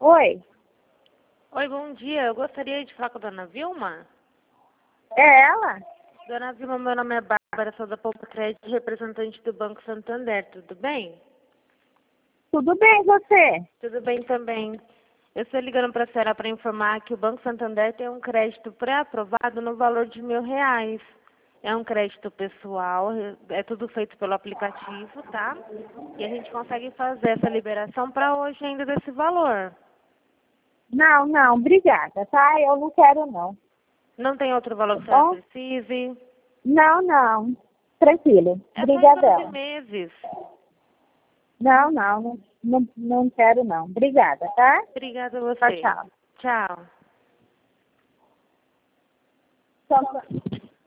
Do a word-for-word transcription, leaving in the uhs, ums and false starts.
Oi, Oi, bom dia. Eu gostaria de falar com a dona Vilma. é ela? Dona Vilma, meu nome é Bárbara, sou da Poupa Crédito, representante do Banco Santander. Tudo bem? Tudo bem, você? Tudo bem também. Eu estou ligando para a senhora para informar que o Banco Santander tem um crédito pré-aprovado no valor de mil reais. É um crédito pessoal, é tudo feito pelo aplicativo, tá? E a gente consegue fazer essa liberação para hoje ainda desse valor. Não, não, obrigada, tá? Eu não quero não. Não tem outro valor Tá que a senhora bom? precise? Não, não. Tranquilo. É só em doze Obrigadão. meses. Não, não, não, não, não quero não. Obrigada, tá? Obrigada a Tchau, você. tchau. Tchau. Tchau.